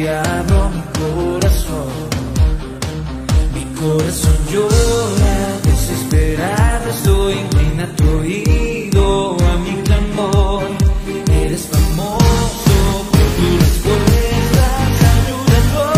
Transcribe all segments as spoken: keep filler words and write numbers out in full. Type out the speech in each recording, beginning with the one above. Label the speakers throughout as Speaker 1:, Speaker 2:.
Speaker 1: te abro mi corazón. Mi corazón llora, desesperado estoy, inclina tu oído a mi clamor. Eres famoso por tu respuesta, ayúdalo.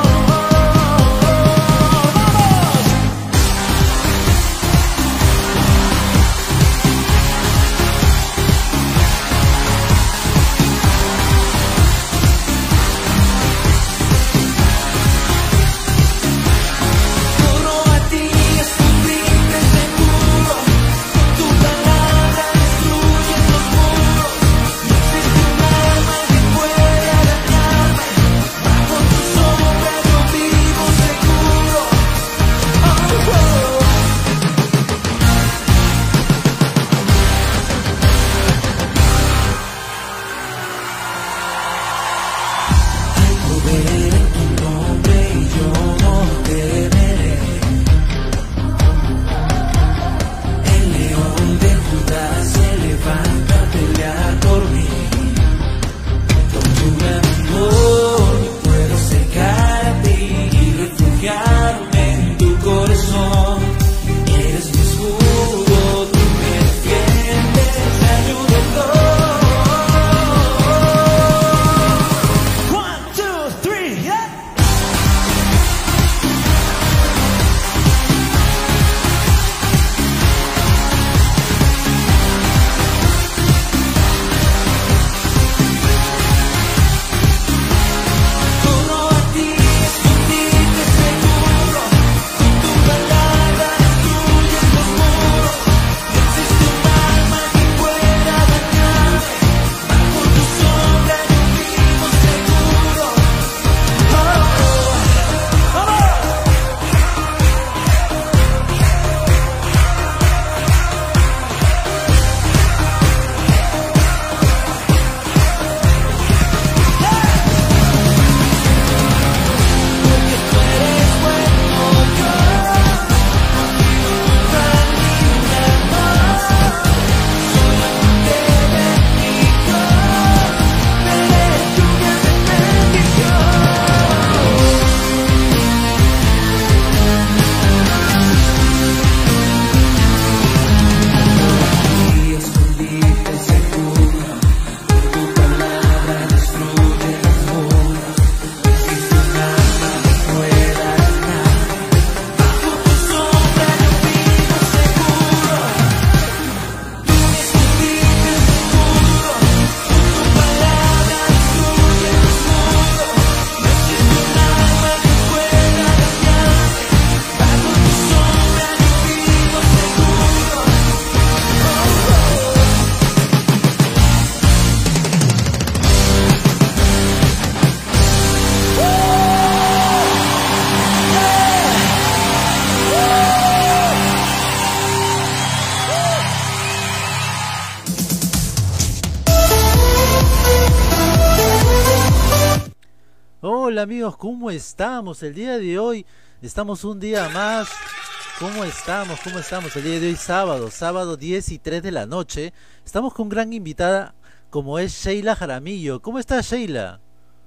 Speaker 2: Hola amigos, ¿cómo estamos? El día de hoy estamos un día más. ¿Cómo estamos? ¿Cómo estamos? El día de hoy sábado, sábado diez y tres de la noche. Estamos con gran invitada como es Sheila Jaramillo. ¿Cómo estás, Sheila?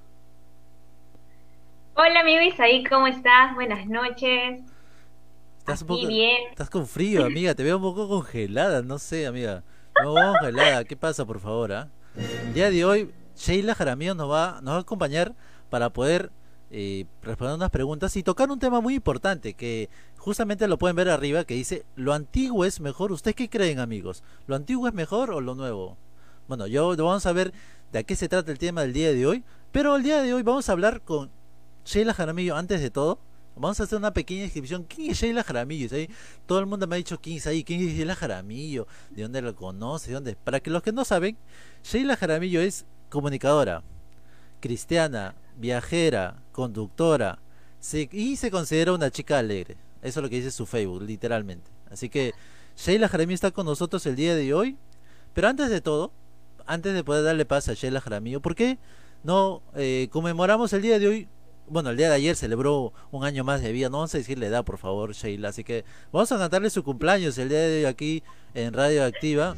Speaker 3: Hola amigo Isaí, ¿cómo estás? Buenas noches.
Speaker 2: Estás un
Speaker 3: Aquí
Speaker 2: poco,
Speaker 3: bien.
Speaker 2: estás con frío, amiga. Te veo un poco congelada, no sé, amiga. No, congelada. ¿Qué pasa, por favor? ¿Ah? El día de hoy Sheila Jaramillo nos va, nos va a acompañar para poder eh, responder unas preguntas y tocar un tema muy importante que justamente lo pueden ver arriba, que dice: ¿lo antiguo es mejor? ¿Ustedes qué creen, amigos? ¿Lo antiguo es mejor o lo nuevo? Bueno, yo vamos a ver de qué se trata el tema del día de hoy, pero el día de hoy vamos a hablar con Sheila Jaramillo. Antes de todo, vamos a hacer una pequeña descripción. ¿Quién es Sheila Jaramillo? ¿Sí? Todo el mundo me ha dicho quién es ahí, quién es Sheila Jaramillo, de dónde lo conoce, de dónde. Para que los que no saben, Sheila Jaramillo es comunicadora, cristiana, viajera, conductora, se, y se considera una chica alegre. Eso es lo que dice su Facebook, literalmente. Así que Sheila Jaramillo está con nosotros el día de hoy. Pero antes de todo, antes de poder darle paz a Sheila Jaramillo, ¿por qué no eh, conmemoramos el día de hoy? Bueno, el día de ayer celebró un año más de vida. No vamos a decirle edad, por favor, Sheila. Así que vamos a cantarle su cumpleaños el día de hoy aquí en Radio Activa.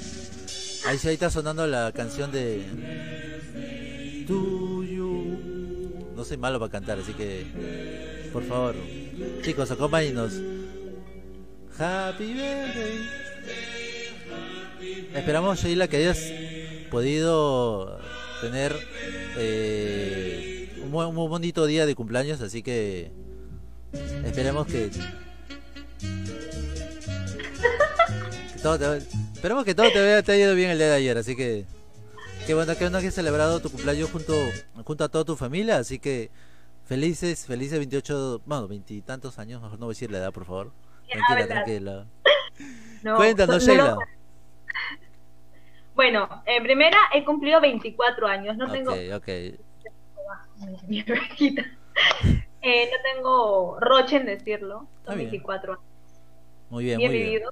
Speaker 2: Ahí sí, ahí está sonando la canción de To You. no soy malo para cantar, así que por favor, chicos, acompáñenos. Happy birthday. Esperamos, Sheila, que hayas podido tener eh, un, buen- un bonito día de cumpleaños, así que esperemos que, que todo te, esperemos que todo te, vaya- te haya ido bien el día de ayer, así que qué bueno, qué bueno que has celebrado tu cumpleaños junto, junto a toda tu familia, así que felices, felices veintiocho, bueno, veintitantos años, mejor no voy a decir la edad, por favor.
Speaker 3: Ya,
Speaker 2: Tranquila,
Speaker 3: ¿verdad?
Speaker 2: tranquila.
Speaker 3: No, so-
Speaker 2: Cuéntanos,
Speaker 3: no lo-
Speaker 2: Sheila.
Speaker 3: Bueno, en primera he cumplido veinticuatro años, no
Speaker 2: Ok,
Speaker 3: tengo...
Speaker 2: ok.
Speaker 3: Mi ovejita. Eh, no tengo roche en decirlo,
Speaker 2: Está
Speaker 3: son
Speaker 2: bien.
Speaker 3: veinticuatro años.
Speaker 2: Muy bien,
Speaker 3: Bien
Speaker 2: muy bien.
Speaker 3: vivido.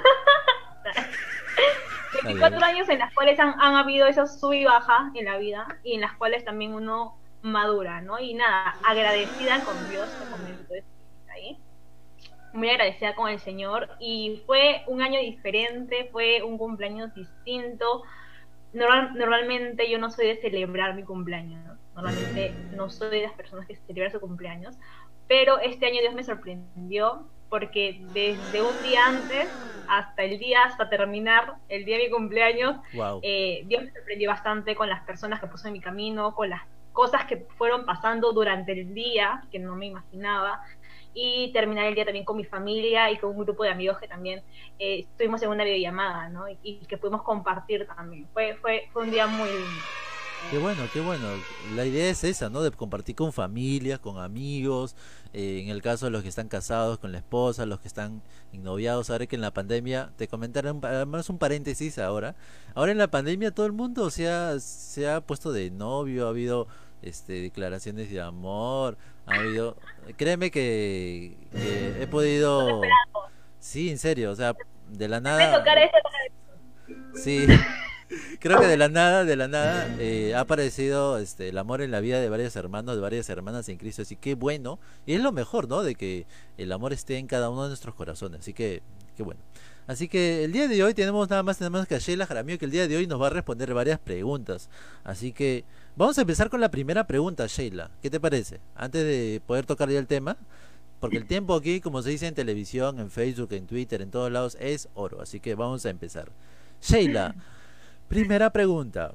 Speaker 2: Está
Speaker 3: veinticuatro
Speaker 2: bien.
Speaker 3: años en las cuales han, han habido esos sub y baja en la vida y en las cuales también uno madura, ¿no? Y nada, agradecida con Dios, te comento esto ahí. Muy agradecida con el Señor y fue un año diferente, fue un cumpleaños distinto. Normal, normalmente yo no soy de celebrar mi cumpleaños, ¿no? Normalmente no soy de las personas que celebran su cumpleaños, pero este año Dios me sorprendió porque desde un día antes hasta el día, hasta terminar el día de mi cumpleaños,
Speaker 2: Wow.
Speaker 3: eh, Dios me sorprendió bastante con las personas que puso en mi camino, con las cosas que fueron pasando durante el día que no me imaginaba, y terminar el día también con mi familia y con un grupo de amigos que también eh, estuvimos en una videollamada, ¿no? Y, y que pudimos compartir también. Fue, fue, fue un día muy lindo.
Speaker 2: Qué bueno, qué bueno. La idea es esa, ¿no? De compartir con familias, con amigos, eh, en el caso de los que están casados, con la esposa, los que están ennoviados. Ahora que en la pandemia, te comentaron, además un paréntesis ahora. Ahora en la pandemia todo el mundo se ha, se ha puesto de novio, ha habido este, declaraciones de amor, ha habido... Créeme que, que he podido... Sí, en serio, o sea, de la
Speaker 3: Me
Speaker 2: nada...
Speaker 3: tocar eso.
Speaker 2: Sí, creo que de la nada, de la nada, eh, ha aparecido este, el amor en la vida de varios hermanos, de varias hermanas en Cristo. Así que bueno, y es lo mejor, ¿no? De que el amor esté en cada uno de nuestros corazones. Así que, qué bueno. Así que el día de hoy tenemos nada más, nada más que a Sheila Jaramillo, que el día de hoy nos va a responder varias preguntas. Así que vamos a empezar con la primera pregunta, Sheila. ¿Qué te parece? Antes de poder tocar ya el tema. Porque el tiempo aquí, como se dice en televisión, en Facebook, en Twitter, en todos lados, es oro. Así que vamos a empezar. Sheila, primera pregunta.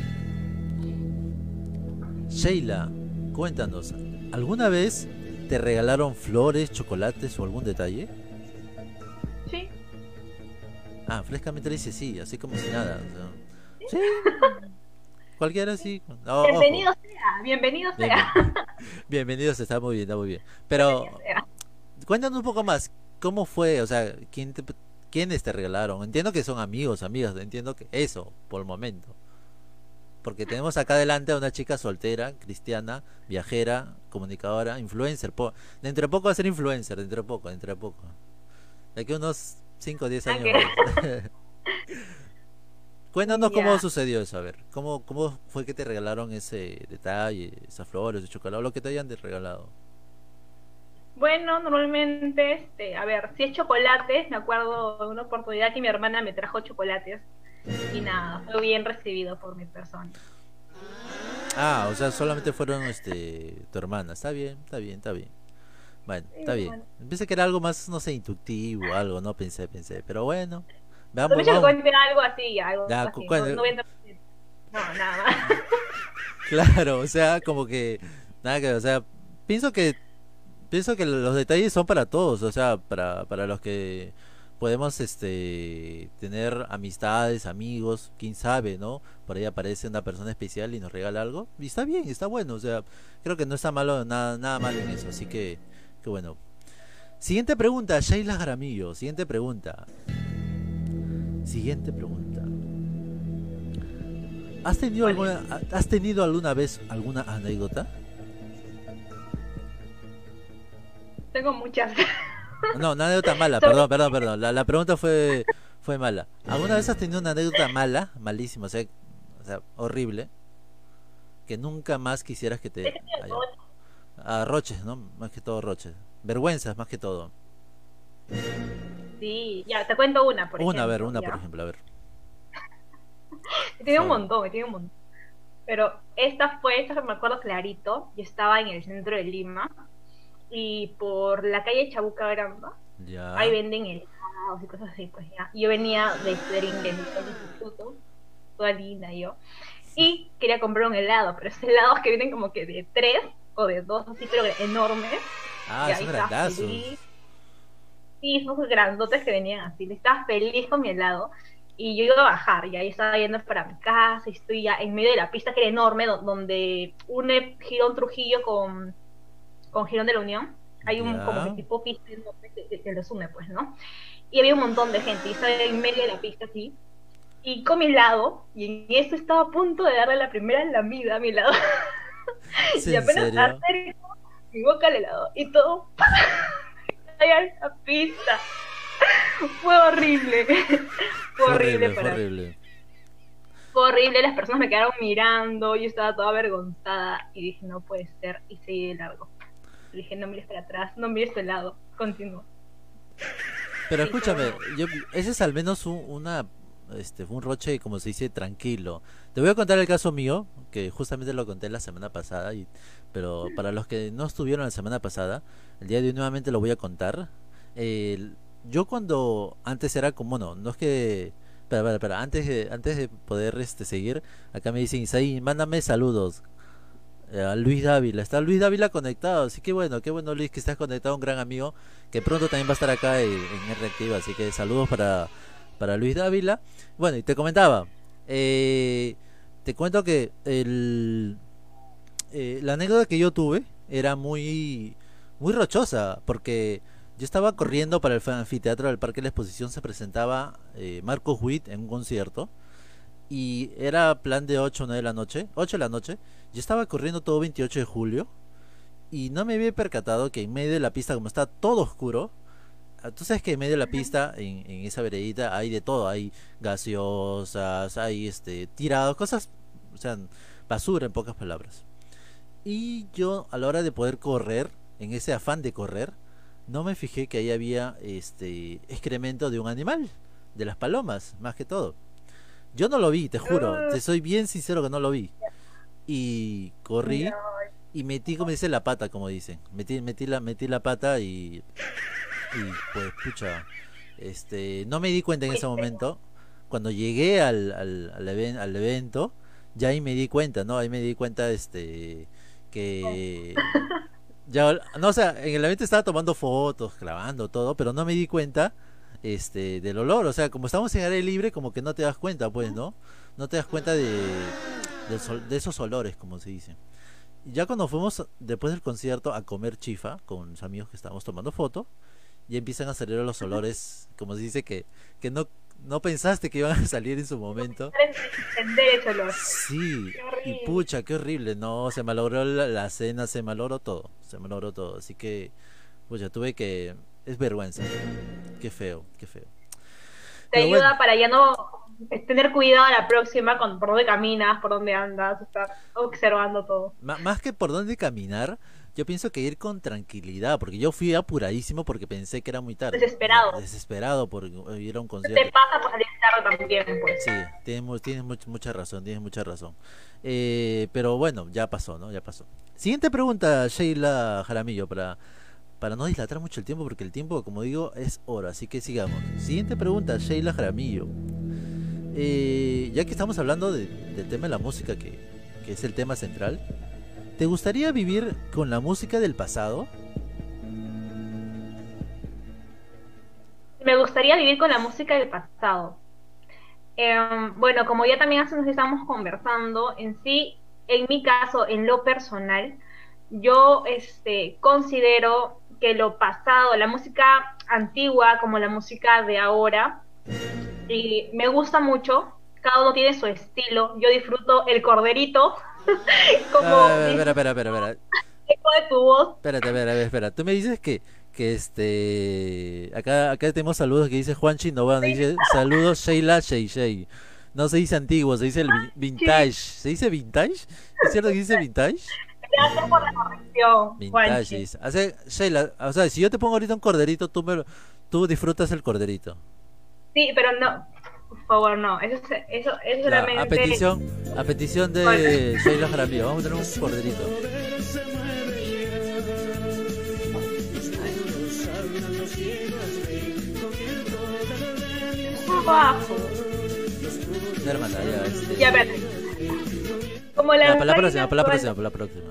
Speaker 2: Sheila, cuéntanos, ¿alguna vez te regalaron flores, chocolates o algún detalle?
Speaker 3: Sí.
Speaker 2: Ah, frescamente le dice sí, así como si nada. O sea, sí, cualquiera sí. No, ojo.
Speaker 3: Bienvenido sea, bienvenido
Speaker 2: Bien,
Speaker 3: sea.
Speaker 2: bien. Bienvenidos, está muy bien, está muy bien. Pero
Speaker 3: Bienvenido sea.
Speaker 2: cuéntanos un poco más, ¿cómo fue? O sea, ¿quién te, quiénes te regalaron? Entiendo que son amigos, amigas, entiendo que eso, por el momento. Porque tenemos acá adelante a una chica soltera, cristiana, viajera, comunicadora, influencer. Po- dentro de poco va a ser influencer, dentro de poco, dentro de poco. De aquí a unos cinco o diez años
Speaker 3: Ok.
Speaker 2: más. Cuéntanos cómo
Speaker 3: Ya.
Speaker 2: sucedió eso, a ver. ¿Cómo, cómo fue que te regalaron ese detalle, esas flores, ese chocolate, o lo que te hayan de- regalado?
Speaker 3: Bueno, normalmente, este, a ver, si es chocolates, me acuerdo de una oportunidad que mi hermana me trajo chocolates y nada, fue bien recibido por mi persona.
Speaker 2: Ah, o sea, solamente fueron este tu hermana. Está bien, está bien, está bien. Bueno,
Speaker 3: Sí,
Speaker 2: está bien.
Speaker 3: bueno.
Speaker 2: Pensé que era algo más, no sé, intuitivo, algo, no pensé, pensé. Pero bueno,
Speaker 3: No
Speaker 2: veamos,
Speaker 3: me que
Speaker 2: vamos.
Speaker 3: cuente algo así, algo
Speaker 2: Ya, cu-
Speaker 3: así, no,
Speaker 2: cuál-
Speaker 3: noventa por ciento. No, nada más.
Speaker 2: Claro, o sea, como que nada que, o sea, pienso que pienso que los detalles son para todos, o sea, para para los que podemos este tener amistades, amigos, quién sabe, ¿no? Por ahí aparece una persona especial y nos regala algo y está bien, está bueno, o sea, creo que no está malo nada nada malo en eso, así que que bueno. Siguiente pregunta, Sheila Jaramillo, siguiente pregunta. Siguiente pregunta. ¿Has tenido
Speaker 3: ¿Cuál es?
Speaker 2: alguna has tenido alguna vez alguna anécdota?
Speaker 3: Tengo muchas.
Speaker 2: No, una anécdota mala,
Speaker 3: Sobre-
Speaker 2: perdón, perdón, perdón. La, la pregunta fue fue mala. ¿Alguna vez has tenido una anécdota mala, malísima, o sea, o sea, horrible, que nunca más quisieras que
Speaker 3: He
Speaker 2: te
Speaker 3: tenido
Speaker 2: haya?
Speaker 3: dos.
Speaker 2: Ah, roches, ¿no? Más que todo roches. Vergüenzas, más que todo.
Speaker 3: Sí, ya, te cuento una, por
Speaker 2: Una, a ver,
Speaker 3: ejemplo,
Speaker 2: una,
Speaker 3: ya.
Speaker 2: por ejemplo, a ver.
Speaker 3: He tenido un
Speaker 2: Por favor.
Speaker 3: montón, he tenido un montón. Pero esta fue, esta me acuerdo clarito, yo estaba en el centro de Lima y por la calle Chabuca Gramba, ahí
Speaker 2: Ya.
Speaker 3: venden helados y cosas así, pues ya. Yo venía de estudiar inglés del instituto, toda linda yo, y quería comprar un helado, pero esos helados que vienen como que de tres o de dos, así pero enormes,
Speaker 2: Ah,
Speaker 3: y ahí
Speaker 2: son
Speaker 3: estaba
Speaker 2: grandazos.
Speaker 3: feliz. Sí, esos grandotes que venían así, estaba feliz con mi helado. Y yo iba a bajar, y ahí estaba yendo para mi casa, y estoy ya en medio de la pista que era enorme, do- donde une Girón Trujillo con, con Girón de la Unión. Hay un como que
Speaker 2: Ya.
Speaker 3: tipo pista enorme que, que, que los une, pues, ¿no? Y había un montón de gente, y estaba en medio de la pista así, y con mi helado, y en eso estaba a punto de darle la primera lamida a mi helado,
Speaker 2: ¿Es
Speaker 3: y
Speaker 2: en
Speaker 3: apenas
Speaker 2: serio?
Speaker 3: acerco mi boca al helado, y todo cae a la pista. Fue horrible, fue
Speaker 2: Fue
Speaker 3: horrible
Speaker 2: horrible, fue
Speaker 3: para mí.
Speaker 2: horrible.
Speaker 3: Fue horrible, las personas me quedaron mirando, yo estaba toda avergonzada y dije, no puede ser, y seguí de largo. Y dije, no mires para atrás, no mires para el lado, continúo.
Speaker 2: Pero
Speaker 3: Sí, fue
Speaker 2: escúchame,
Speaker 3: horrible.
Speaker 2: yo, ese es al menos un, una, este, un roche, como se dice, tranquilo. Te voy a contar el caso mío, que justamente lo conté la semana pasada, y, pero para los que no estuvieron la semana pasada, el día de hoy nuevamente lo voy a contar. El- yo cuando antes era como, no, no es que... Espera, espera, espera, antes de, antes de poder este, seguir, acá me dicen, Isaí, mándame saludos. Eh, a Luis Dávila. Está Luis Dávila conectado. Así que bueno, qué bueno Luis que estás conectado, un gran amigo que pronto también va a estar acá en, en R Activa. Así que saludos para, para Luis Dávila. Bueno, y te comentaba, eh, te cuento que el, eh, la anécdota que yo tuve era muy, muy rochosa porque yo estaba corriendo para el anfiteatro del Parque de la Exposición. Se presentaba eh, Marcos Witt en un concierto y era plan de ocho o nueve de la noche, ocho de la noche. Yo estaba corriendo todo veintiocho de julio y no me había percatado que en medio de la pista, como está todo oscuro, ah, tú sabes que en medio de la pista, en, en esa veredita, hay de todo, hay gaseosas, hay este tirados, cosas, o sea, basura en pocas palabras. Y yo a la hora de poder correr, en ese afán de correr, no me fijé que ahí había este excremento de un animal, de las palomas, más que todo. Yo no lo vi, te juro,
Speaker 3: Uh,
Speaker 2: te soy bien sincero que no lo vi. Y corrí
Speaker 3: no,
Speaker 2: y metí, como dice, la pata, como dicen. Metí, metí la, metí la pata y, y pues, pucha, este, no me di cuenta en ese
Speaker 3: fuiste.
Speaker 2: momento. Cuando llegué al, al, al, even- al evento, ya ahí me di cuenta, ¿no? Ahí me di cuenta, este, que ya, no, o sea, en el evento estaba tomando fotos, grabando todo, pero no me di cuenta, este, del olor. O sea, como estamos en aire libre, como que no te das cuenta, pues, ¿no? No te das cuenta de, de, sol- de esos olores, como se dice. Y ya cuando fuimos después del concierto a comer chifa con los amigos que estábamos tomando foto, ya empiezan a salir los olores, como se dice, que, que no, no pensaste que iban a salir en su momento.
Speaker 3: Entender ese olor.
Speaker 2: Sí,
Speaker 3: Qué
Speaker 2: y
Speaker 3: horrible.
Speaker 2: pucha, qué horrible, no, se malogró la, la cena, se malogró todo, se malogró todo, así que, pucha, tuve que, es vergüenza, qué feo, qué feo.
Speaker 3: Te
Speaker 2: Pero bueno,
Speaker 3: ayuda para ya no tener cuidado a la próxima con por dónde caminas, por dónde andas, estar observando todo.
Speaker 2: ma- más que por dónde caminar, yo pienso que ir con tranquilidad, porque yo fui apuradísimo porque pensé que era muy tarde, o sea,
Speaker 3: Desesperado.
Speaker 2: desesperado por ir a un
Speaker 3: ¿Qué te
Speaker 2: concierto.
Speaker 3: pasa por salir tarde también, pues?
Speaker 2: Sí, tienes, mu- tienes much- mucha razón, tienes mucha razón. Eh, pero bueno, ya pasó, ¿no? Ya pasó. Siguiente pregunta, Sheila Jaramillo, para, para no dilatar mucho el tiempo, porque el tiempo, como digo, es oro, así que sigamos. Siguiente pregunta, Sheila Jaramillo. Eh, ya que estamos hablando de- del tema de la música, que, que es el tema central, ¿te gustaría vivir con la música del pasado?
Speaker 3: Me gustaría vivir con la música del pasado. Eh, bueno, como ya también hace nos estamos conversando, en sí, en mi caso, en lo personal, yo este, considero que lo pasado, la música antigua como la música de ahora, y me gusta mucho, cada uno tiene su estilo, yo disfruto el corderito, como
Speaker 2: Ah, espera,
Speaker 3: disfruto
Speaker 2: espera, espera, espera.
Speaker 3: de tu voz.
Speaker 2: Espérate, a ver, a ver, espera. Tú me dices que, que este. Acá, acá tenemos saludos que dice Juan Chinovan. Dice saludos Sheila Shei Shei. No se dice antiguo, se dice el vi- vintage. ¿Se dice vintage? ¿Es cierto que dice vintage?
Speaker 3: Gracias por la corrección,
Speaker 2: Vintage,
Speaker 3: Juanchi.
Speaker 2: dice. Hace, Sheila, o sea, si yo te pongo ahorita un corderito, tú, me, lo- tú disfrutas el corderito.
Speaker 3: Sí, pero no. Por favor, no. Eso, es- eso, eso
Speaker 2: Ya, a
Speaker 3: solamente.
Speaker 2: petición, a petición de Sheila Jaramillo, vamos a tener un corderito.
Speaker 3: Abajo.
Speaker 2: Ya, hermana, ya, este,
Speaker 3: Ya, espérate. Como la.
Speaker 2: ya, para la
Speaker 3: reina
Speaker 2: próxima, para la
Speaker 3: actual-
Speaker 2: próxima, para la próxima.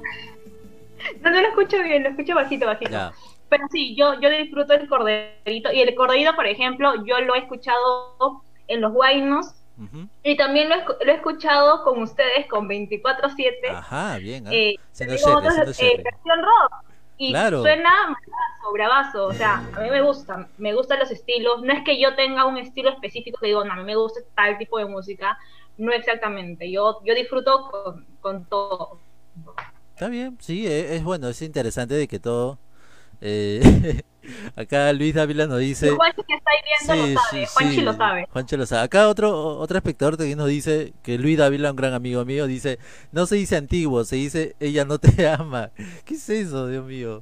Speaker 3: No, no lo escucho bien, lo escucho bajito, bajito.
Speaker 2: Ya.
Speaker 3: Pero sí, yo, yo disfruto el corderito. Y el corderito, por ejemplo, yo lo he escuchado en los guaynos.
Speaker 2: Ujú.
Speaker 3: Y también lo he, escu- lo he escuchado con ustedes, con veinticuatro siete.
Speaker 2: Ajá, bien, ¿ah?
Speaker 3: Eh,
Speaker 2: Siendo
Speaker 3: tengo
Speaker 2: Sherry,
Speaker 3: otros,
Speaker 2: siendo
Speaker 3: eh,
Speaker 2: Sherry.
Speaker 3: versión rock. Y
Speaker 2: Claro.
Speaker 3: suena bravazo, bravazo. O sea, a mí me gusta, me gustan los estilos. No es que yo tenga un estilo específico que digo, no, a mí me gusta tal tipo de música. No exactamente. Yo, yo disfruto con, con todo.
Speaker 2: Está bien, sí, e- es, bueno, es interesante de que todo... eh, acá Luis Dávila nos
Speaker 3: Y
Speaker 2: dice...
Speaker 3: Juanchi que está ahí viendo
Speaker 2: Sí,
Speaker 3: lo sabe.
Speaker 2: sí,
Speaker 3: Juanchi
Speaker 2: sí,
Speaker 3: lo sabe.
Speaker 2: Juancho lo sabe. Acá otro, otro espectador también nos dice que Luis Dávila, un gran amigo mío, dice, no se dice antiguo, se dice ella no te ama. ¿Qué es eso, Dios mío?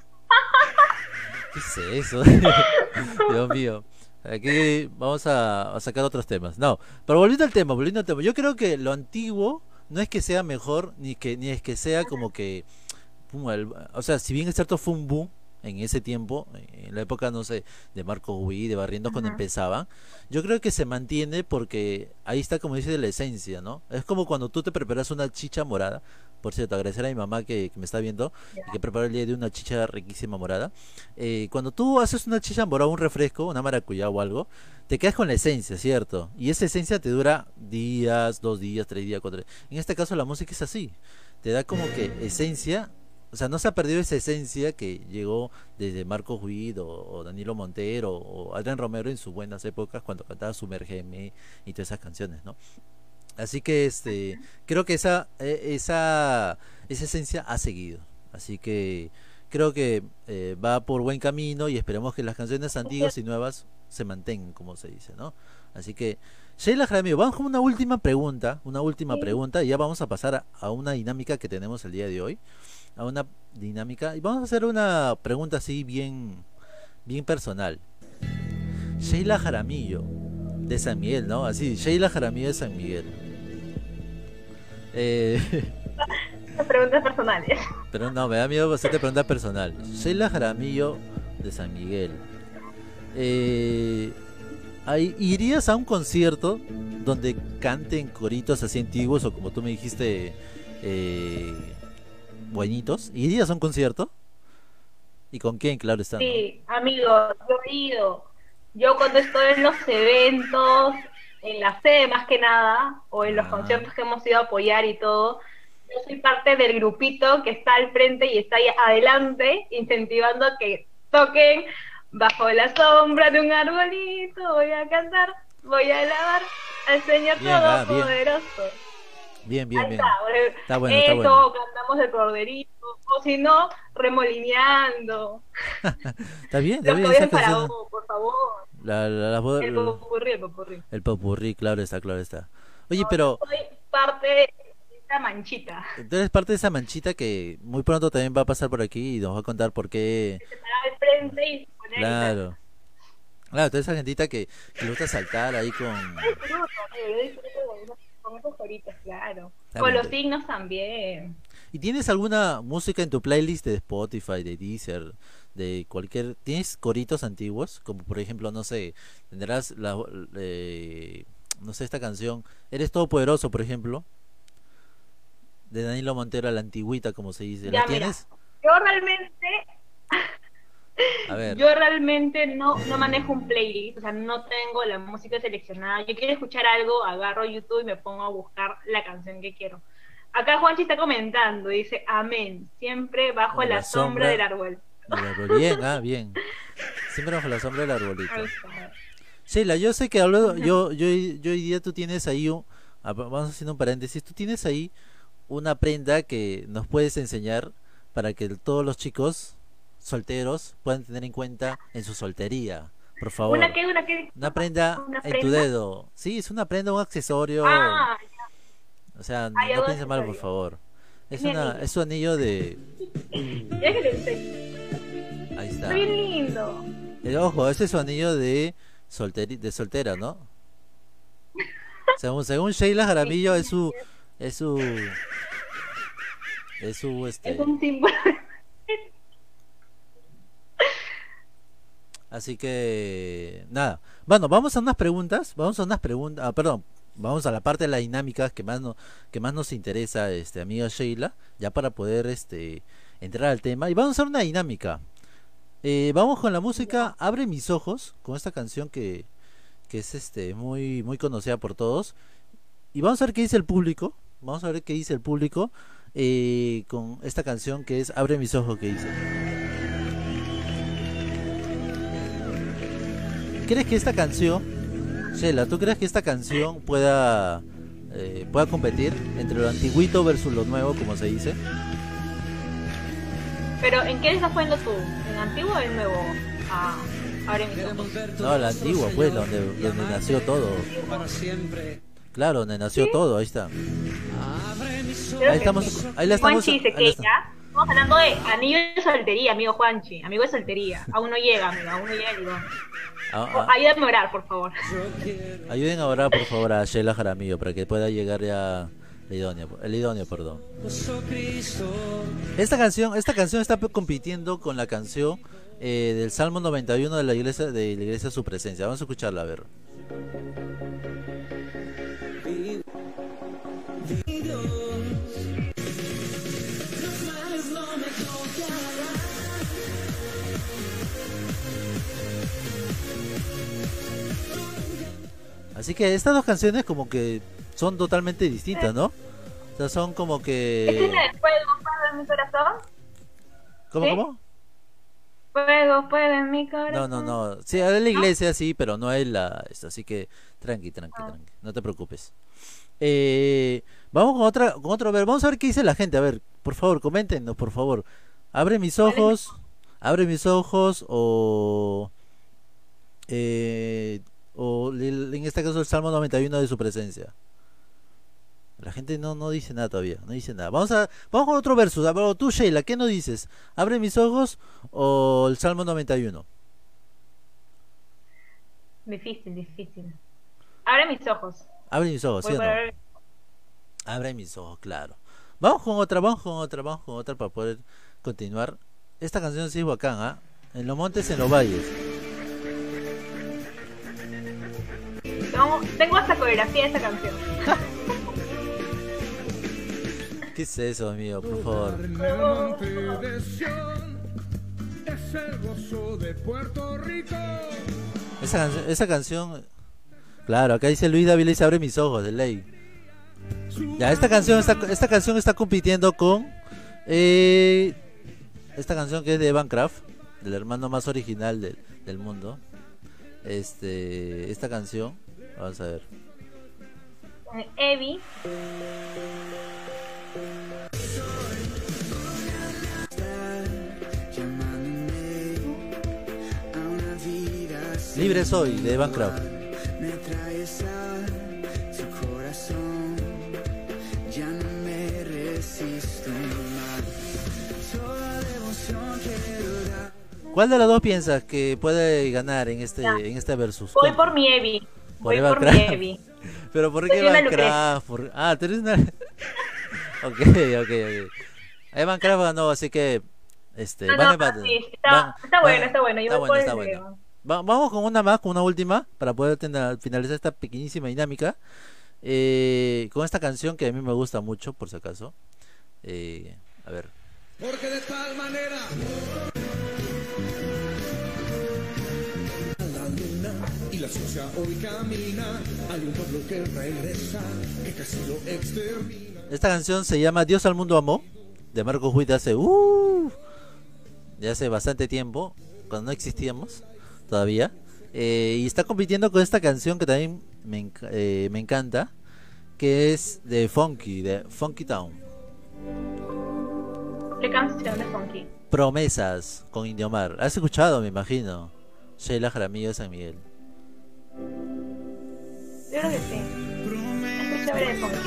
Speaker 2: ¿Qué es eso? Dios mío. Aquí vamos a, a sacar otros temas. No, pero volviendo al tema, volviendo al tema. Yo creo que lo antiguo no es que sea mejor, ni que ni es que sea como que... pum, el- o sea, si bien es cierto fue un boom en ese tiempo, en la época, no sé, de Marcos Witt, de Barrientos cuando
Speaker 3: Ajá.
Speaker 2: empezaban, yo creo que se mantiene porque ahí está, como dice, la esencia, ¿no? Es como cuando tú te preparas una chicha morada. Por cierto, agradecer a mi mamá que, que me está viendo y que preparó el día de una chicha riquísima morada. Eh, cuando tú haces una chicha morada, un refresco, una maracuyá o algo, te quedas con la esencia, ¿cierto? Y esa esencia te dura días, dos días, tres días, cuatro días. En este caso la música es así. Te da como que esencia. O sea, no se ha perdido esa esencia que llegó desde Marcos Witt o, o Danilo Montero o Adrián Romero en sus buenas épocas cuando cantaba Sumérgeme y todas esas canciones, ¿no? Así que este creo que esa eh, esa esa esencia ha seguido. Así que creo que eh, va por buen camino y esperemos que las canciones antiguas y nuevas se mantengan, como se dice, ¿no? Así que Sheila Jaramillo, vamos con una última pregunta, una última
Speaker 3: Sí.
Speaker 2: pregunta y ya vamos a pasar a, a una dinámica que tenemos el día de hoy, a una dinámica y vamos a hacer una pregunta así bien bien personal. Sheila Jaramillo de San Miguel, ¿no? Así, Sheila Jaramillo de San Miguel. Eh,
Speaker 3: Preguntas personales.
Speaker 2: pero no, me da miedo hacerte pregunta personal. Sheila Jaramillo de San Miguel. Eh, ahí- ¿Irías a un concierto donde canten coritos así antiguos o como tú me dijiste, eh, buenitos? ¿Irías a un concierto? ¿Y con quién? Claro está, ¿no?
Speaker 3: Sí, amigo, yo he ido. Yo cuando estoy en los eventos, en la sede más que nada, o en los
Speaker 2: Ah.
Speaker 3: conciertos que hemos ido a apoyar y todo, yo soy parte del grupito que está al frente y está ahí adelante, incentivando a que toquen bajo la sombra de un arbolito, voy a cantar, voy a alabar al Señor
Speaker 2: Bien, ah, bien.
Speaker 3: Todopoderoso.
Speaker 2: Bien, bien,
Speaker 3: Ahí
Speaker 2: bien.
Speaker 3: está, boludo.
Speaker 2: Está bueno,
Speaker 3: Eso,
Speaker 2: está bueno.
Speaker 3: cantamos el corderito, o si no, remolineando.
Speaker 2: Está bien, está
Speaker 3: Los
Speaker 2: bien
Speaker 3: que
Speaker 2: esa
Speaker 3: vayan para
Speaker 2: canción.
Speaker 3: vos, por favor.
Speaker 2: La, la, la voz-
Speaker 3: El popurrí, el popurrí.
Speaker 2: el popurrí, claro está, claro está. Oye,
Speaker 3: No,
Speaker 2: pero
Speaker 3: yo soy parte de esta manchita.
Speaker 2: tú eres parte de esa manchita que muy pronto también va a pasar por aquí y nos va a contar por qué.
Speaker 3: Se para al frente y se pone a gritar.
Speaker 2: Claro. Claro, toda esa gentita que, que le gusta saltar ahí con...
Speaker 3: Yo disfruto, amigo, yo disfruto con esos, con esos coritos, claro.
Speaker 2: Está
Speaker 3: Con
Speaker 2: bien,
Speaker 3: los
Speaker 2: está
Speaker 3: signos también.
Speaker 2: ¿Y tienes alguna música en tu playlist de Spotify, de Deezer, de cualquier... ¿Tienes coritos antiguos? Como por ejemplo, no sé, tendrás la... eh, no sé, esta canción, Eres Todopoderoso, por ejemplo, de Danilo Montero, la antigüita, como se dice. ¿La
Speaker 3: Ya, mira.
Speaker 2: tienes?
Speaker 3: Yo realmente,
Speaker 2: A ver.
Speaker 3: yo realmente no, no manejo un playlist, o sea, no tengo la música seleccionada. Yo quiero escuchar algo, agarro YouTube y me pongo a buscar la canción que quiero. Acá Juanchi está comentando, dice, amén, siempre bajo
Speaker 2: Bajo
Speaker 3: la,
Speaker 2: la
Speaker 3: sombra,
Speaker 2: sombra
Speaker 3: del árbol.
Speaker 2: del árbol. Bien, ah, bien. Siempre bajo la sombra del arbolito.
Speaker 3: Ahí está.
Speaker 2: Sheila, yo sé que hablo, yo, yo, yo hoy día tú tienes ahí un, ah, vamos haciendo un paréntesis, tú tienes ahí una prenda que nos puedes enseñar para que todos los chicos solteros puedan tener en cuenta en su soltería, por favor.
Speaker 3: ¿Una qué? ¿Una qué?
Speaker 2: Una prenda
Speaker 3: ¿Una
Speaker 2: en tu
Speaker 3: prenda?
Speaker 2: dedo. Sí, es una prenda, un accesorio.
Speaker 3: Ah,
Speaker 2: O sea,
Speaker 3: Ah, ya,
Speaker 2: no
Speaker 3: un
Speaker 2: pienses mal, por
Speaker 3: accesorio.
Speaker 2: favor. Es
Speaker 3: Mi
Speaker 2: una,
Speaker 3: anillo.
Speaker 2: es su anillo de,
Speaker 3: ya que le enseño.
Speaker 2: ahí
Speaker 3: Está
Speaker 2: está.
Speaker 3: bien lindo.
Speaker 2: Eh, ojo, ese es su anillo de solteri, de soltera, ¿no? Según, según Sheila Jaramillo es su, es su, es su,
Speaker 3: Es
Speaker 2: este,
Speaker 3: un símbolo.
Speaker 2: así que, nada. Bueno, vamos a unas preguntas, vamos a unas preguntas, ah, perdón, vamos a la parte de las dinámicas que más no, que más nos interesa, este, amiga Sheila, ya para poder, este, entrar al tema. Y vamos a hacer una dinámica. Eh, vamos con la música Abre mis ojos, con esta canción que, que es, este, muy, muy conocida por todos. Y vamos a ver qué dice el público, vamos a ver qué dice el público, eh, con esta canción que es Abre mis ojos, que dice. ¿Crees que esta canción, Sheila, tú crees que esta canción pueda eh, pueda competir entre lo antiguito versus lo nuevo, como se dice?
Speaker 3: Pero ¿en qué estás jugando tú? ¿En antiguo o en nuevo? Ah, abre mis ojos.
Speaker 2: No, la antigua, pues, donde, donde nació todo.
Speaker 1: Para siempre.
Speaker 2: Claro, donde nació todo, ahí está.
Speaker 3: Creo
Speaker 2: Ahí
Speaker 3: que
Speaker 2: estamos,
Speaker 3: sí.
Speaker 2: ahí la estamos.
Speaker 3: Juanchi dice
Speaker 2: ahí la
Speaker 3: que
Speaker 2: está-
Speaker 3: ya. Estamos hablando de anillo de soltería, amigo Juanchi. Amigo de soltería. Aún no llega, amigo. Aún no llega el idón.
Speaker 2: Ah,
Speaker 3: Oh,
Speaker 2: ah,
Speaker 3: ayúdame a orar, por favor.
Speaker 2: ayuden ahora, por favor, a Sheila Jaramillo para que pueda llegar ya el idóneo, el idóneo, perdón. Esta canción, esta canción está pe- compitiendo con la canción eh, del Salmo noventa y uno de la iglesia de la iglesia Su Presencia. Vamos a escucharla, a ver. Así que estas dos canciones como que son totalmente distintas, ¿no? O sea, son como
Speaker 3: ¿Esta
Speaker 2: que...
Speaker 3: es la de fuego, fuego en mi corazón?
Speaker 2: ¿Cómo,
Speaker 3: ¿Sí?
Speaker 2: cómo?
Speaker 3: Fuego, fuego en mi
Speaker 2: No,
Speaker 3: corazón.
Speaker 2: no, no. Sí, es la iglesia, sí, pero no es la... Esto, así que tranqui, tranqui,
Speaker 3: Ah.
Speaker 2: tranqui. No te preocupes. Eh, vamos con otra, con otro, a ver, vamos a ver qué dice la gente. A ver, por favor, coméntenos, por favor. Abre mis
Speaker 3: ¿Cuál es?
Speaker 2: ojos, abre mis ojos o... Eh, o el- en este caso el Salmo noventa y uno de Su Presencia. La gente no, no dice nada todavía, no dice nada. Vamos a vamos con otro verso. A ver, tú, Sheila, ¿qué nos dices? ¿Abre mis ojos o el Salmo noventa y uno?
Speaker 3: Difícil, difícil. Abre mis ojos.
Speaker 2: Abre mis ojos, ¿sí
Speaker 3: Voy
Speaker 2: o
Speaker 3: por
Speaker 2: no?
Speaker 3: abrir-
Speaker 2: Abre mis ojos, claro. Vamos con otra, vamos con otra, vamos con otra para poder continuar. Esta canción sí es bacán, ¿ah? En los montes, en los valles.
Speaker 3: Tengo, tengo hasta coreografía de esa canción.
Speaker 2: ¿Qué es eso, amigo? Por favor.
Speaker 4: En el monte de Sión es el gozo de Puerto Rico.
Speaker 2: Esa, canción- esa canción... Claro, acá dice Luis David, dice abre mis ojos, de ley. Ya, esta canción está, esta canción está compitiendo con... eh, esta canción que es de Evan Kraft, el hermano más original del, del mundo. Este, esta canción, vamos a ver.
Speaker 3: Con Evi.
Speaker 2: Libre soy, de Evan Kraft.
Speaker 5: Me traes a tu corazón, ya no me resisto más. Toda devoción quiero dar.
Speaker 2: ¿Cuál de las dos piensas que puede ganar en este,
Speaker 3: Ya.
Speaker 2: en este versus?
Speaker 3: Voy
Speaker 2: ¿Cuál?
Speaker 3: por mi Evi. Voy
Speaker 2: Evan
Speaker 3: por mi
Speaker 2: Kraft.
Speaker 3: Evi.
Speaker 2: Pero ¿por qué
Speaker 3: Soy una
Speaker 2: Evan
Speaker 3: Lucrecia.
Speaker 2: Kraft? Por- Ah, tú eres una... ok, ok, ok. Evan Kraft ganó, así que... Este,
Speaker 3: No,
Speaker 2: van
Speaker 3: no,
Speaker 2: empate.
Speaker 3: sí, está,
Speaker 2: Van-
Speaker 3: está bueno,
Speaker 2: van-
Speaker 3: está bueno. Yo
Speaker 2: está
Speaker 3: voy
Speaker 2: bueno,
Speaker 3: por
Speaker 2: está
Speaker 3: el
Speaker 2: bueno.
Speaker 3: Evi.
Speaker 2: Va- vamos con una más, con una última, para poder tener- finalizar esta pequeñísima dinámica. Eh, con esta canción que a mí me gusta mucho, por si acaso. Eh, a ver.
Speaker 4: Porque de tal manera la luna y la sucia hoy camina. Hay un pueblo que regresa, que casi lo extermina.
Speaker 2: Esta canción se llama Dios al mundo amó, de Marcos Witt, hace uh, de hace bastante tiempo, cuando no existíamos todavía. Eh, y está compitiendo con esta canción que también me, enc- eh, me encanta, que es de Funky, de Funky Town.
Speaker 3: ¿Qué canción de Funky?
Speaker 2: Promesas, con Indiomar. ¿Has escuchado, me imagino? Sheila Jaramillo de San Miguel.
Speaker 3: Yo creo que sí. Es chévere de Funky.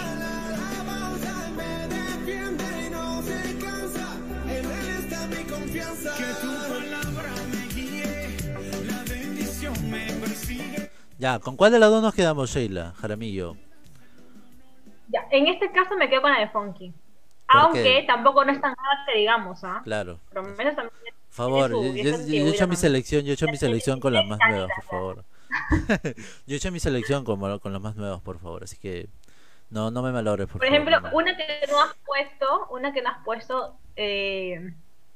Speaker 2: Ya, ¿con cuál de las dos nos quedamos, Sheila Jaramillo?
Speaker 3: Ya, en este caso me quedo con la de Funky.
Speaker 2: ¿Por
Speaker 3: Aunque
Speaker 2: qué?
Speaker 3: tampoco no es tan nada que digamos, ¿ah?
Speaker 2: Claro.
Speaker 3: Por lo menos también
Speaker 2: Por
Speaker 3: tiene
Speaker 2: favor, yo,
Speaker 3: su,
Speaker 2: yo,
Speaker 3: su
Speaker 2: yo- yo he
Speaker 3: antigüedad
Speaker 2: hecho mi
Speaker 3: también.
Speaker 2: selección, yo he hecho mi selección con las más nuevas, por
Speaker 3: Cándida.
Speaker 2: favor. Yo he hecho mi selección con, con las más nuevas, por favor, así que no, no me malogres, por
Speaker 3: Por
Speaker 2: favor.
Speaker 3: ejemplo,
Speaker 2: no.
Speaker 3: una que no has puesto, una que no has puesto eh,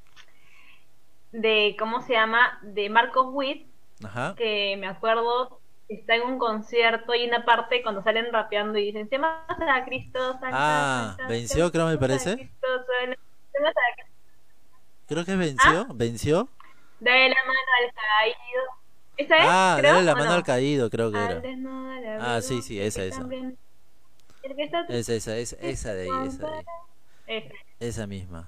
Speaker 3: de, ¿cómo se llama? De Marcos Witt,
Speaker 2: Ajá.
Speaker 3: que me acuerdo está en un concierto y una parte cuando salen rapeando y dicen temas a Cristo, Santa,
Speaker 2: Ah,
Speaker 3: Santa,
Speaker 2: venció, creo me
Speaker 3: temas a
Speaker 2: parece.
Speaker 3: Cristo, Santa, temas a Cristo.
Speaker 2: Creo que
Speaker 3: ¿Ah?
Speaker 2: venció, venció.
Speaker 3: Dale la mano al caído. ¿Esa es?
Speaker 2: Ah,
Speaker 3: creo,
Speaker 2: dale la
Speaker 3: ¿o
Speaker 2: mano
Speaker 3: no?
Speaker 2: al caído, creo que
Speaker 3: Al
Speaker 2: era.
Speaker 3: desnudo, al
Speaker 2: Ah,
Speaker 3: abrigo,
Speaker 2: sí, sí,
Speaker 3: el
Speaker 2: esa,
Speaker 3: que
Speaker 2: esa.
Speaker 3: también- el que está
Speaker 2: Esa, esa, esa, esa de ahí, esa de ahí.
Speaker 3: Esa.
Speaker 2: Esa misma.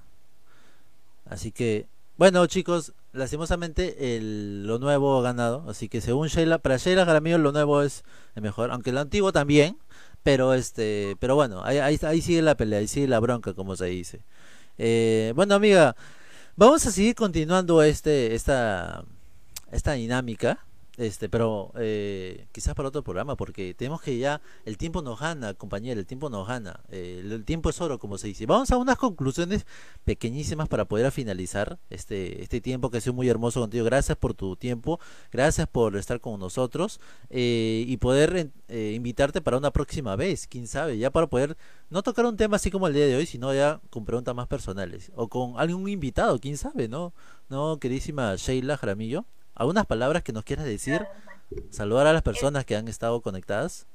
Speaker 2: Así que, bueno, chicos, lastimosamente el, lo nuevo ha ganado. Así que según Sheila, para Sheila Jaramillo lo nuevo es el mejor, aunque lo antiguo también. Pero este, pero bueno, ahí, ahí, ahí sigue la pelea, ahí sigue la bronca, como se dice. Eh, bueno, amiga, vamos a seguir continuando este, esta, esta dinámica. Este, pero eh, quizás para otro programa, porque tenemos que ya, el tiempo nos gana, compañera, el tiempo nos gana, eh, el, el tiempo es oro, como se dice. Vamos a unas conclusiones pequeñísimas para poder finalizar este, este tiempo que ha sido muy hermoso contigo. Gracias por tu tiempo, gracias por estar con nosotros eh, y poder eh, invitarte para una próxima vez, quién sabe, ya para poder no tocar un tema así como el día de hoy, sino ya con preguntas más personales o con algún invitado, quién sabe, ¿no? No, queridísima Sheila Jaramillo. ¿Algunas palabras que nos quieras decir? Saludar a las personas que han estado conectadas.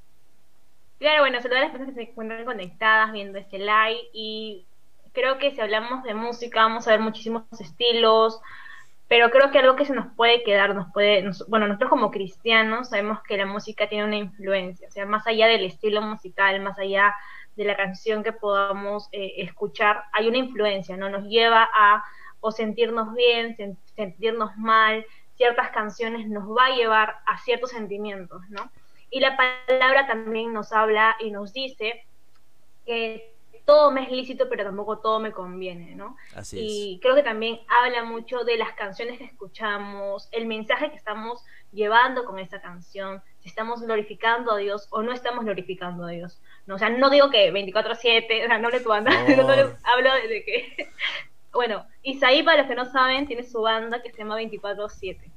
Speaker 3: Claro, bueno, saludar a las personas que se encuentran conectadas viendo este live y creo que si hablamos de música vamos a ver muchísimos estilos, pero creo que algo que se nos puede quedar, nos puede, nos- bueno, nosotros como cristianos sabemos que la música tiene una influencia, o sea, más allá del estilo musical, más allá de la canción que podamos eh, escuchar, hay una influencia, ¿no? Nos lleva a o sentirnos bien, sen- sentirnos mal, ciertas canciones nos va a llevar a ciertos sentimientos, ¿no? Y la palabra también nos habla y nos dice que todo me es lícito, pero tampoco todo me conviene, ¿no?
Speaker 2: Así es.
Speaker 3: Y creo que también habla mucho de las canciones que escuchamos, el mensaje que estamos llevando con esa canción, si estamos glorificando a Dios o no estamos glorificando a Dios, ¿no? O sea, no digo que veinticuatro siete, o sea, no le tu banda,
Speaker 2: Por
Speaker 3: no le
Speaker 2: favor.
Speaker 3: hablo de que... Bueno, Isaí, para los que no saben, tiene su banda que se llama veinticuatro siete.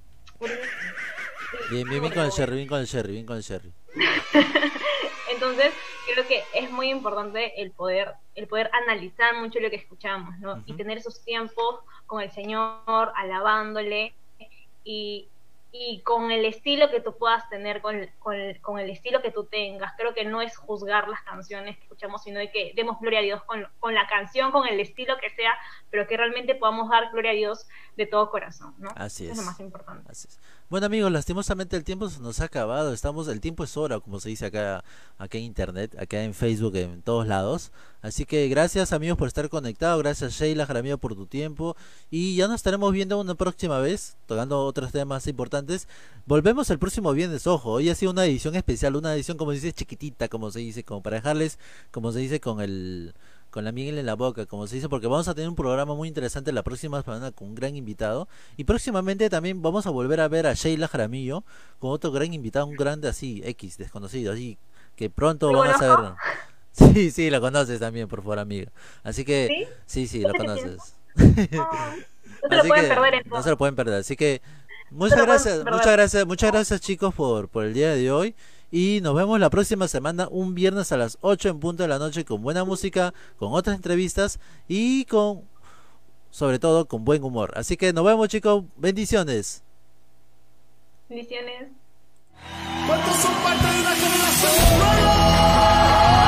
Speaker 2: Bien, bien, bien con el Sherry, bien con el Sherry, bien con el Sherry.
Speaker 3: Entonces, creo que es muy importante el poder, el poder analizar mucho lo que escuchamos, ¿no?
Speaker 2: Ujú.
Speaker 3: Y tener esos tiempos con el Señor, alabándole, y, y con el estilo que tú puedas tener, con, con, con el estilo que tú tengas. Creo que no es juzgar las canciones que escuchamos, sino de que demos gloria a Dios con, con la canción, con el estilo que sea, pero que realmente podamos dar gloria a Dios de todo corazón, ¿no?
Speaker 2: Así
Speaker 3: Eso
Speaker 2: es.
Speaker 3: es lo más importante.
Speaker 2: Así es. Bueno, amigos, lastimosamente el tiempo se nos ha acabado. Estamos, el tiempo es hora, como se dice acá, acá en internet, acá en Facebook, en todos lados. Así que gracias, amigos, por estar conectados. Gracias, Sheila Jaramillo, por tu tiempo. Y ya nos estaremos viendo una próxima vez, tocando otros temas importantes. Volvemos el próximo viernes, ojo. Hoy ha sido una edición especial, una edición, como se dice, chiquitita, como se dice, como para dejarles, como se dice, con el con la miel en la boca, como se dice, porque vamos a tener un programa muy interesante la próxima semana con un gran invitado. Y próximamente también vamos a volver a ver a Sheila Jaramillo con otro gran invitado, un grande así, X, desconocido, así, que pronto
Speaker 3: ¿Lo
Speaker 2: van a
Speaker 3: conozco?
Speaker 2: saber. Sí, sí, lo conoces también, por favor, amiga. Así que,
Speaker 3: ¿Sí?
Speaker 2: sí, sí, lo
Speaker 3: No sé qué
Speaker 2: conoces.
Speaker 3: Ah, no se lo
Speaker 2: Así
Speaker 3: pueden
Speaker 2: que
Speaker 3: perder
Speaker 2: no
Speaker 3: entonces.
Speaker 2: se lo pueden perder. Así que
Speaker 3: se
Speaker 2: muchas
Speaker 3: lo pueden
Speaker 2: gracias,
Speaker 3: perder.
Speaker 2: muchas gracias, muchas gracias chicos por, por el día de hoy. Y nos vemos la próxima semana, un viernes a las ocho en punto de la noche, con buena música, con otras entrevistas y con, sobre todo, con buen humor. Así que nos vemos, chicos. Bendiciones.
Speaker 3: Bendiciones.
Speaker 4: ¿Cuántos son parte de una generación nueva?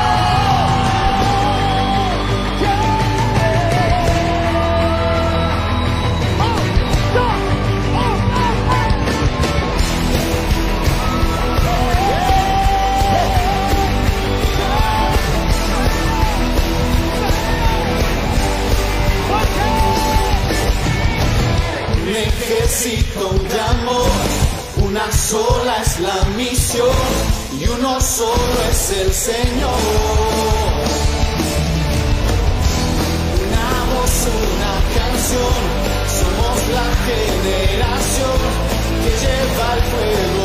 Speaker 4: Necesito de amor, una sola es la misión y uno solo es el Señor. Una voz, una canción, somos la generación que lleva el fuego.